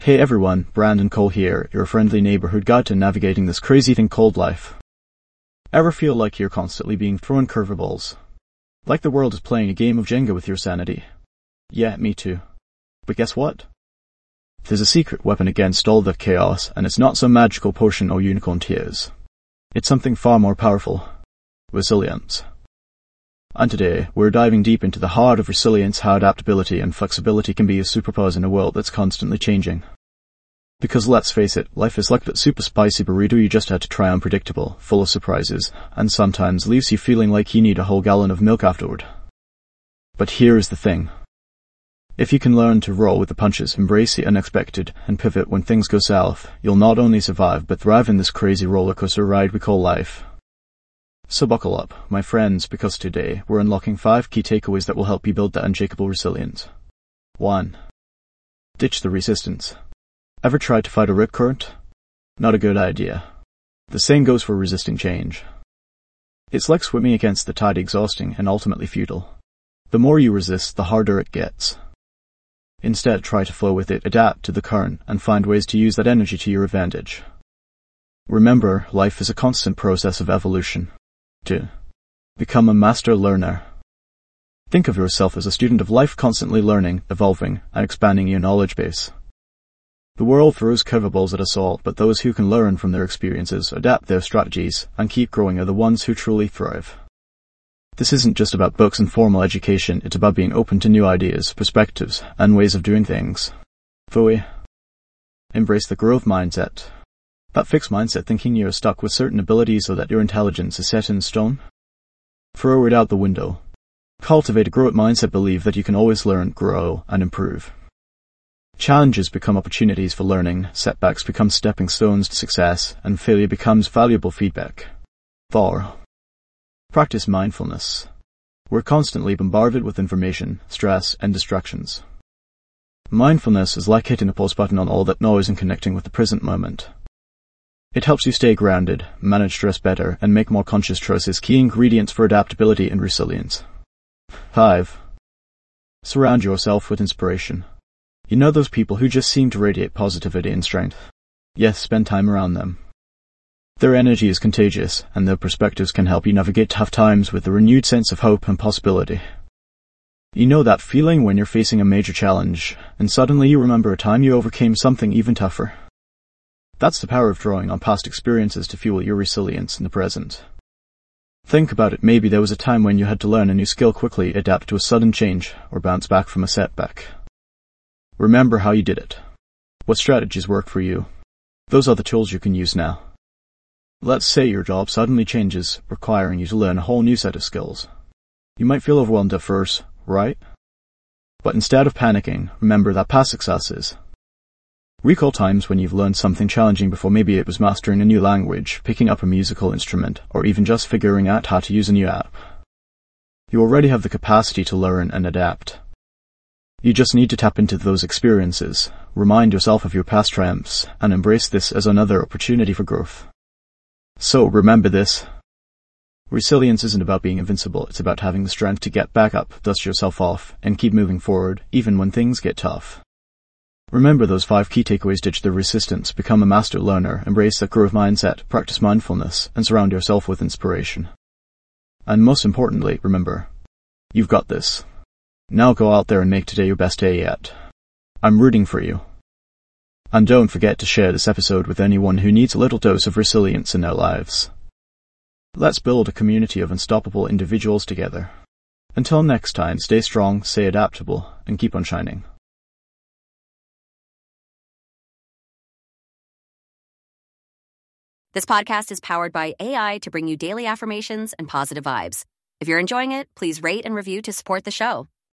Hey everyone, Brandon Cole here, your friendly neighborhood guide to navigating this crazy thing called life. Ever feel like you're constantly being thrown curveballs? Like the world is playing a game of Jenga with your sanity? Yeah, me too. But guess what? There's a secret weapon against all that chaos, and it's not some magical potion or unicorn tears. It's something far more powerful. Resilience. And today, we're diving deep into the heart of resilience, how adaptability and flexibility can be as superpowers in a world that's constantly changing. Because let's face it, life is like that super spicy burrito you just had to try unpredictable, full of surprises, and sometimes leaves you feeling like you need a whole gallon of milk afterward. But here is the thing. If you can learn to roll with the punches, embrace the unexpected, and pivot when things go south, you'll not only survive but thrive in this crazy rollercoaster ride we call life. So buckle up, my friends, because today we're unlocking 5 key takeaways that will help you build that unshakable resilience. 1. Ditch the resistance. Ever tried to fight a rip current? Not a good idea. The same goes for resisting change. It's like swimming against the tide, exhausting and ultimately futile. The more you resist, the harder it gets. Instead, try to flow with it, adapt to the current, and find ways to use that energy to your advantage. Remember, life is a constant process of evolution. 2. Become a master learner. Think of yourself as a student of life, constantly learning, evolving, and expanding your knowledge base. The world throws curveballs at us all, but those who can learn from their experiences, adapt their strategies, and keep growing are the ones who truly thrive. This isn't just about books and formal education, it's about being open to new ideas, perspectives, and ways of doing things. 3. Embrace the growth mindset. That fixed mindset, thinking you're stuck with certain abilities or that your intelligence is set in stone? Throw it out the window. Cultivate a growth mindset, believe that you can always learn, grow, and improve. Challenges become opportunities for learning, setbacks become stepping stones to success, and failure becomes valuable feedback. 4. Practice mindfulness. We're constantly bombarded with information, stress, and distractions. Mindfulness is like hitting a pause button on all that noise and connecting with the present moment. It helps you stay grounded, manage stress better, and make more conscious choices, key ingredients for adaptability and resilience. 5. Surround yourself with inspiration. You know those people who just seem to radiate positivity and strength? Yes, spend time around them. Their energy is contagious, and their perspectives can help you navigate tough times with a renewed sense of hope and possibility. You know that feeling when you're facing a major challenge, and suddenly you remember a time you overcame something even tougher. That's the power of drawing on past experiences to fuel your resilience in the present. Think about it, maybe there was a time when you had to learn a new skill quickly, adapt to a sudden change, or bounce back from a setback. Remember how you did it. What strategies worked for you? Those are the tools you can use now. Let's say your job suddenly changes, requiring you to learn a whole new set of skills. You might feel overwhelmed at first, right? But instead of panicking, remember that past successes. Recall times when you've learned something challenging before. Maybe it was mastering a new language, picking up a musical instrument, or even just figuring out how to use a new app. You already have the capacity to learn and adapt. You just need to tap into those experiences, remind yourself of your past triumphs, and embrace this as another opportunity for growth. So remember this. Resilience isn't about being invincible, it's about having the strength to get back up, dust yourself off, and keep moving forward, even when things get tough. Remember those 5 key takeaways: ditch the resistance, become a master learner, embrace that growth mindset, practice mindfulness, and surround yourself with inspiration. And most importantly, remember, you've got this. Now go out there and make today your best day yet. I'm rooting for you. And don't forget to share this episode with anyone who needs a little dose of resilience in their lives. Let's build a community of unstoppable individuals together. Until next time, stay strong, stay adaptable, and keep on shining. This podcast is powered by AI to bring you daily affirmations and positive vibes. If you're enjoying it, please rate and review to support the show.